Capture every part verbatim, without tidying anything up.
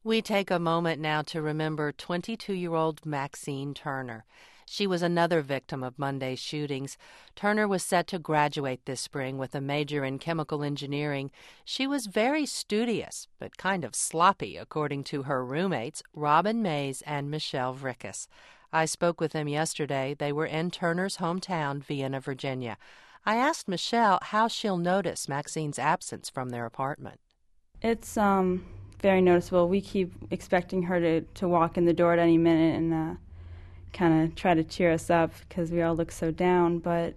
We take a moment now to remember twenty-two-year-old Maxine Turner. She was another victim of Monday's shootings. Turner was set to graduate this spring with a major in chemical engineering. She was very studious, but kind of sloppy, according to her roommates, Robin Mays and Michelle Vrickus. I spoke with them yesterday. They were in Turner's hometown, Vienna, Virginia. I asked Michelle how she'll notice Maxine's absence from their apartment. It's um very noticeable. We keep expecting her to, to walk in the door at any minute and uh, kind of try to cheer us up because we all look so down. But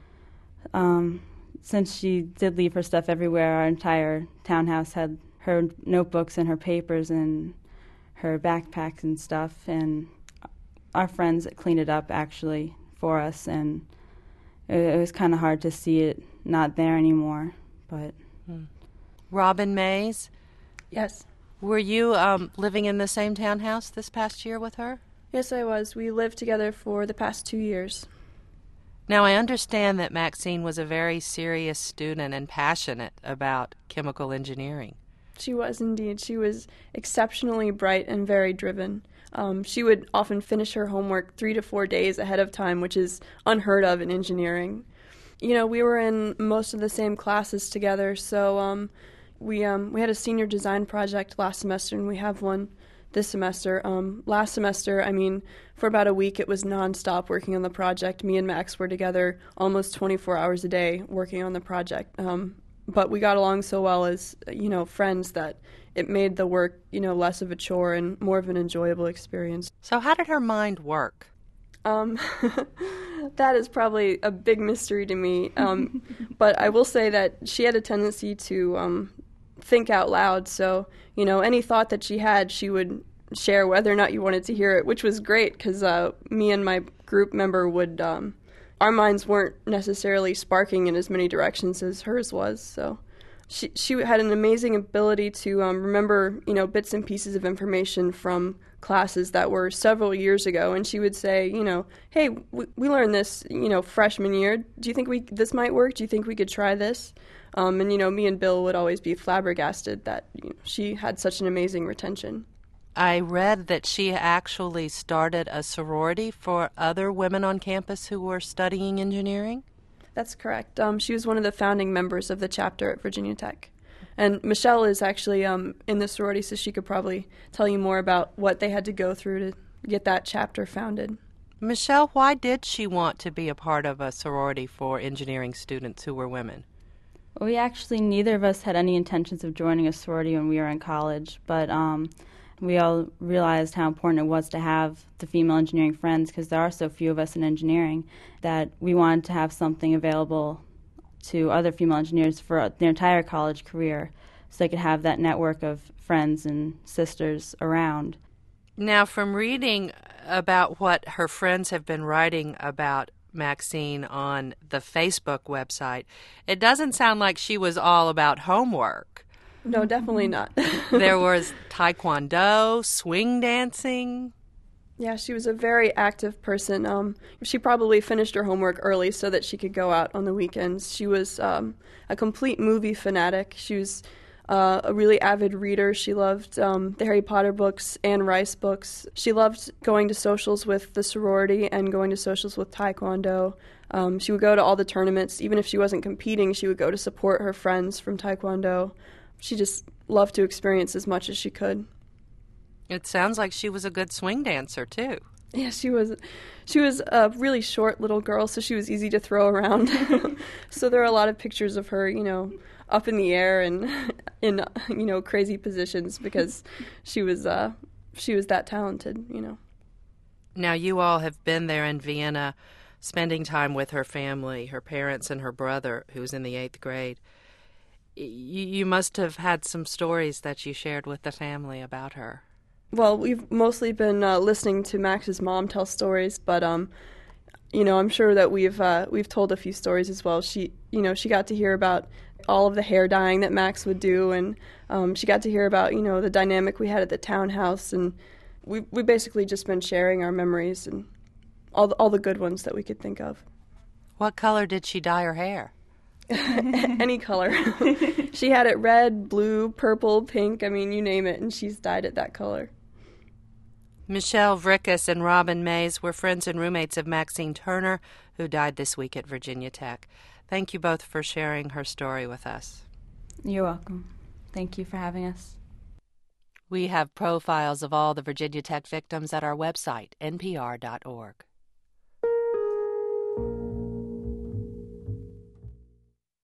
um, since she did leave her stuff everywhere, our entire townhouse had her notebooks and her papers and her backpacks and stuff. And our friends cleaned it up, actually, for us. And it, it was kind of hard to see it not there anymore. But hmm. Robin Mays? Yes. Were you um, living in the same townhouse this past year with her? Yes, I was. We lived together for the past two years. Now, I understand that Maxine was a very serious student and passionate about chemical engineering. She was indeed. She was exceptionally bright and very driven. Um, she would often finish her homework three to four days ahead of time, which is unheard of in engineering. You know, we were in most of the same classes together, so um, we um, we had a senior design project last semester, and we have one this semester. Um, last semester, I mean, for about a week, it was nonstop working on the project. Me and Max were together almost twenty-four hours a day working on the project. Um, but we got along so well as, you know, friends that it made the work, you know, less of a chore and more of an enjoyable experience. So how did her mind work? Um, that is probably a big mystery to me. Um, but I will say that she had a tendency to um, think out loud. So, you know, any thought that she had, she would share whether or not you wanted to hear it, which was great because uh, me and my group member would, um, our minds weren't necessarily sparking in as many directions as hers was. So she she had an amazing ability to um, remember, you know, bits and pieces of information from classes that were several years ago, and she would say, you know, hey, we, we learned this, you know, freshman year. Do you think we this might work? Do you think we could try this? Um, and, you know, me and Bill would always be flabbergasted that, you know, she had such an amazing retention. I read that she actually started a sorority for other women on campus who were studying engineering? That's correct. Um, she was one of the founding members of the chapter at Virginia Tech. And Michelle is actually um, in the sorority, so she could probably tell you more about what they had to go through to get that chapter founded. Michelle, why did she want to be a part of a sorority for engineering students who were women? we actually, neither of us had any intentions of joining a sorority when we were in college, but um, we all realized how important it was to have the female engineering friends because there are so few of us in engineering that we wanted to have something available to other female engineers for their entire college career so they could have that network of friends and sisters around. Now, from reading about what her friends have been writing about Maxine on the Facebook website, it doesn't sound like she was all about homework. No, definitely not. There was taekwondo, swing dancing. Yeah, she was a very active person. Um, she probably finished her homework early so that she could go out on the weekends. She was um, a complete movie fanatic. She was uh, a really avid reader. She loved um, the Harry Potter books, Anne Rice books. She loved going to socials with the sorority and going to socials with Taekwondo. Um, she would go to all the tournaments. Even if she wasn't competing, she would go to support her friends from Taekwondo. She just loved to experience as much as she could. It sounds like she was a good swing dancer, too. Yeah, she was she was a really short little girl, so she was easy to throw around. So there are a lot of pictures of her, you know, up in the air and in, you know, crazy positions because she was uh, she was that talented, you know. Now, you all have been there in Vienna spending time with her family, her parents and her brother, who's in the eighth grade. You, you must have had some stories that you shared with the family about her. Well, we've mostly been uh, listening to Max's mom tell stories, but um, you know, I'm sure that we've uh, we've told a few stories as well. She, you know, she got to hear about all of the hair dyeing that Max would do, and um, she got to hear about, you know, the dynamic we had at the townhouse, and we we basically just been sharing our memories and all the, all the good ones that we could think of. What color did she dye her hair? any color. She had it red, blue, purple, pink, I mean, you name it, and she's dyed it that color. Michelle Vrickus and Robin Mays were friends and roommates of Maxine Turner, who died this week at Virginia Tech. Thank you both for sharing her story with us. You're welcome. Thank you for having us. We have profiles of all the Virginia Tech victims at our website, N P R dot org.